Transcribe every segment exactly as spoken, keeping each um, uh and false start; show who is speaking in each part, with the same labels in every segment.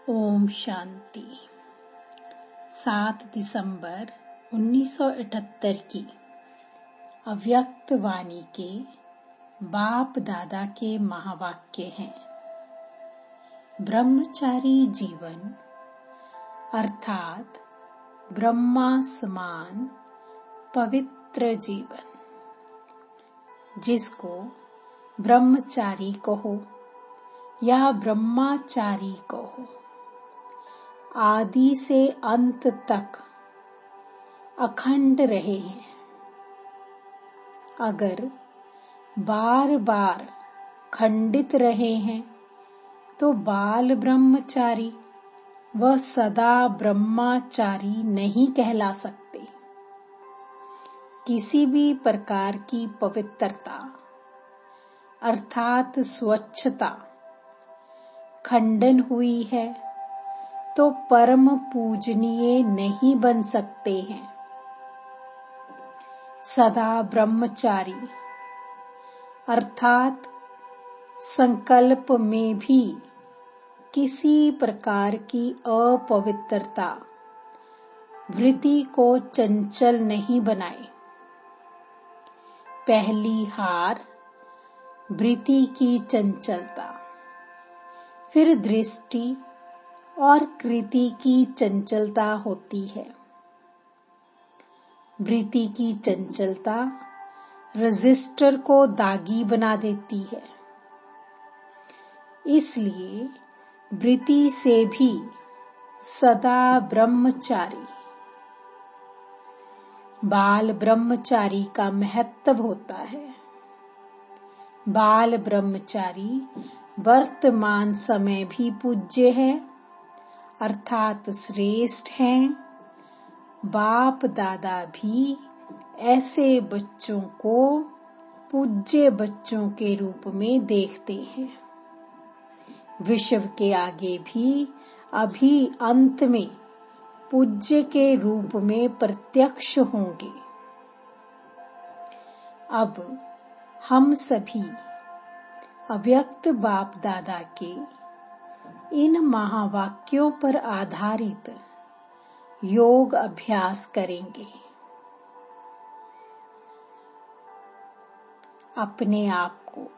Speaker 1: ओम शांति। सात दिसंबर उन्नीस सौ अठहत्तर की अव्यक्त वाणी के बाप दादा के महावाक्य हैं। ब्रह्मचारी जीवन अर्थात ब्रह्मा समान पवित्र जीवन, जिसको ब्रह्मचारी कहो या ब्रह्माचारी कहो, आदि से अंत तक अखंड रहे हैं। अगर बार बार खंडित रहे हैं तो बाल ब्रह्मचारी व सदा ब्रह्मचारी नहीं कहला सकते। किसी भी प्रकार की पवित्रता अर्थात स्वच्छता खंडन हुई है तो परम पूजनीय नहीं बन सकते हैं। सदा ब्रह्मचारी अर्थात संकल्प में भी किसी प्रकार की अपवित्रता वृत्ति को चंचल नहीं बनाए। पहली हार वृत्ति की चंचलता, फिर दृष्टि और कृति की चंचलता होती है। वृत्ति की चंचलता रजिस्टर को दागी बना देती है। इसलिए वृत्ति से भी सदा ब्रह्मचारी बाल ब्रह्मचारी का महत्व होता है। बाल ब्रह्मचारी वर्तमान समय भी पूज्य है अर्थात श्रेष्ठ हैं। बाप दादा भी ऐसे बच्चों को पूज्य बच्चों के रूप में देखते हैं। विश्व के आगे भी अभी अंत में पूज्य के रूप में प्रत्यक्ष होंगे। अब हम सभी अव्यक्त बाप दादा के इन महावाक्यों पर आधारित योग अभ्यास करेंगे। अपने आप को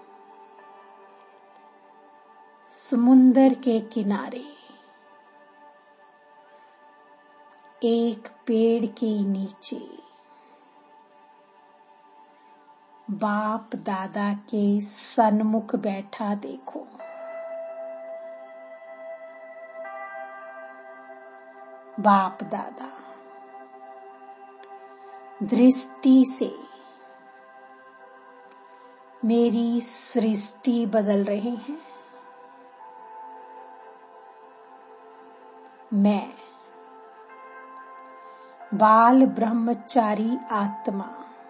Speaker 1: समुंदर के किनारे एक पेड़ के नीचे बाप दादा के सन्मुख बैठा देखो। बाप दादा दृष्टि से मेरी सृष्टि बदल रहे हैं। मैं बाल ब्रह्मचारी आत्मा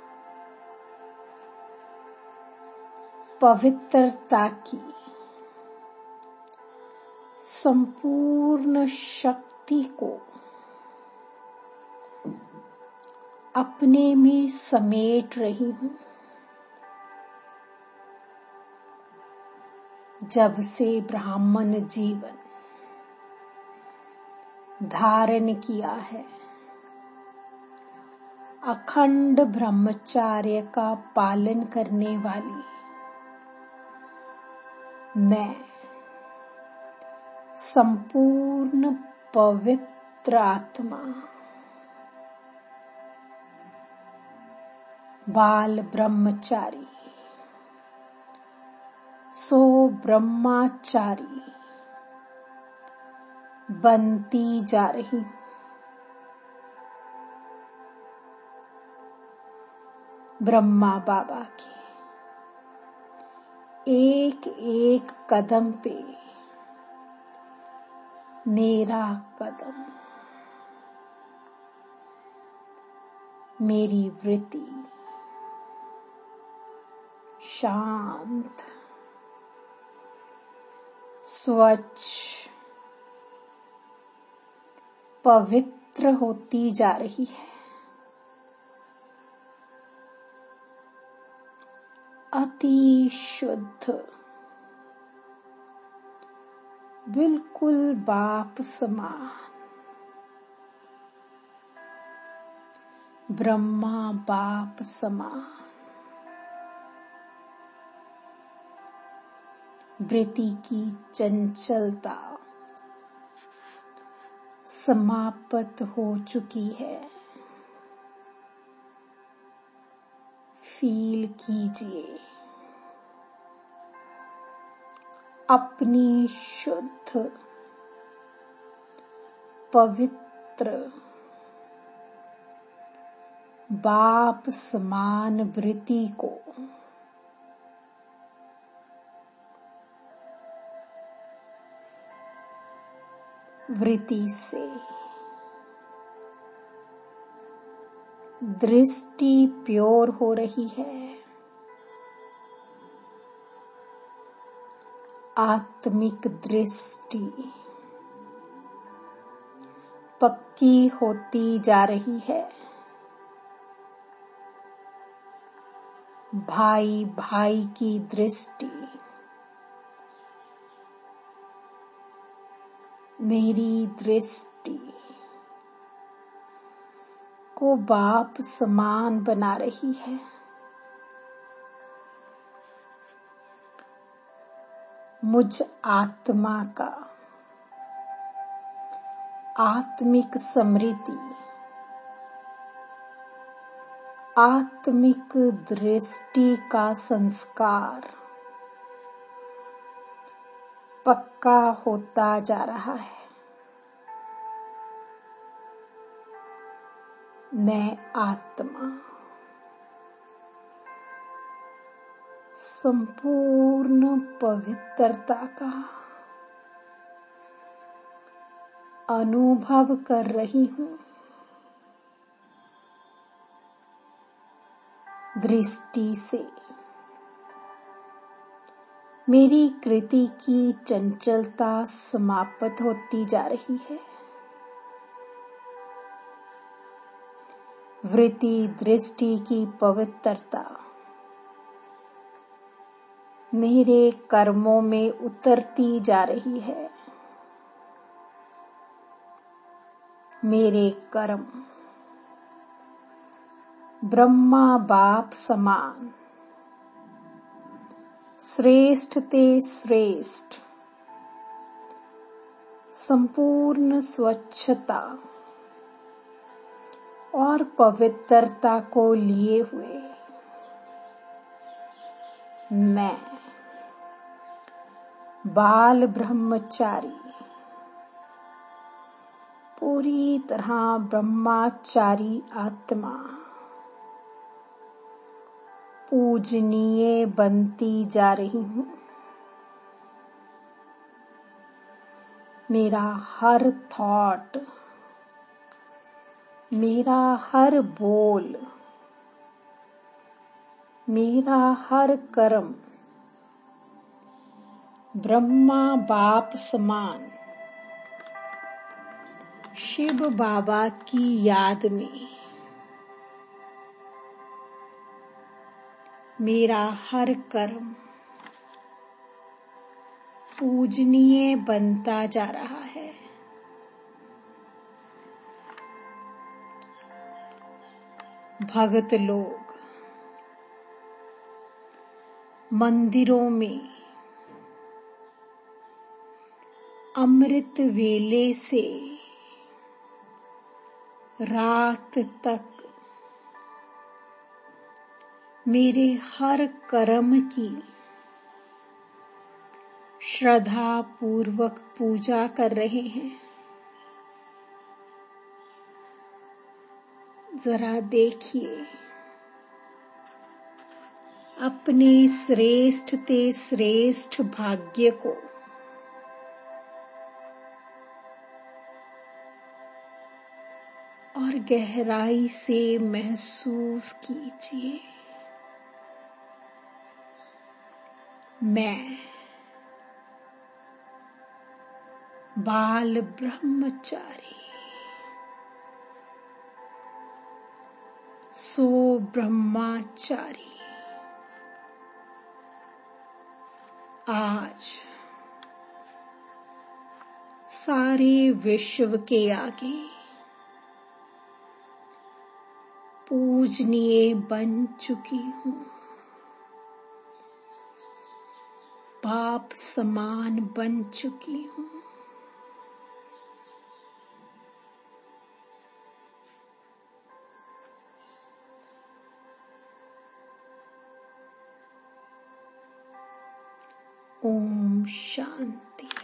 Speaker 1: पवित्रता की संपूर्ण शक्ति को अपने में समेट रही हूँ। जब से ब्राह्मण जीवन धारण किया है, अखंड ब्रह्मचर्य का पालन करने वाली मैं संपूर्ण पवित्र आत्मा बाल ब्रह्मचारी सो ब्रह्मचारी बनती जा रही। ब्रह्मा बाबा के एक एक कदम पे मेरा कदम, मेरी वृत्ति शांत स्वच्छ पवित्र होती जा रही है। अति शुद्ध बिल्कुल बाप समान, ब्रह्मा बाप समान। वृत्ति की चंचलता समाप्त हो चुकी है। फील कीजिए अपनी शुद्ध पवित्र बाप समान वृत्ति को। वृत्ति से दृष्टि प्योर हो रही है। आत्मिक दृष्टि पक्की होती जा रही है। भाई भाई की दृष्टि, मेरी दृष्टि को बाप समान बना रही है। मुझ आत्मा का आत्मिक समृद्धि, आत्मिक दृष्टि का संस्कार पक्का होता जा रहा है। मैं आत्मा संपूर्ण पवित्रता का अनुभव कर रही हूँ। दृष्टि से मेरी कृति की चंचलता समाप्त होती जा रही है। वृत्ति दृष्टि की पवित्रता मेरे कर्मों में उतरती जा रही है। मेरे कर्म ब्रह्मा बाप समान श्रेष्ठ ते श्रेष्ठ संपूर्ण स्वच्छता और पवित्रता को लिए हुए मैं बाल ब्रह्मचारी पूरी तरह ब्रह्मचारी आत्मा पूजनीय बनती जा रही हूँ। मेरा हर थॉट, मेरा हर बोल, मेरा हर कर्म ब्रह्मा बाप समान शिव बाबा की याद में मेरा हर कर्म पूजनीय बनता जा रहा है। भगत लोग मंदिरों में अमृत वेले से रात तक मेरे हर कर्म की श्रद्धा पूर्वक पूजा कर रहे हैं। जरा देखिए अपने श्रेष्ठ ते श्रेष्ठ भाग्य को और गहराई से महसूस कीजिए। मैं बाल ब्रह्मचारी सो ब्रह्मचारी आज सारे विश्व के आगे पूजनीय बन चुकी हूँ। बाप समान बन चुकी हूँ। ओम शांति।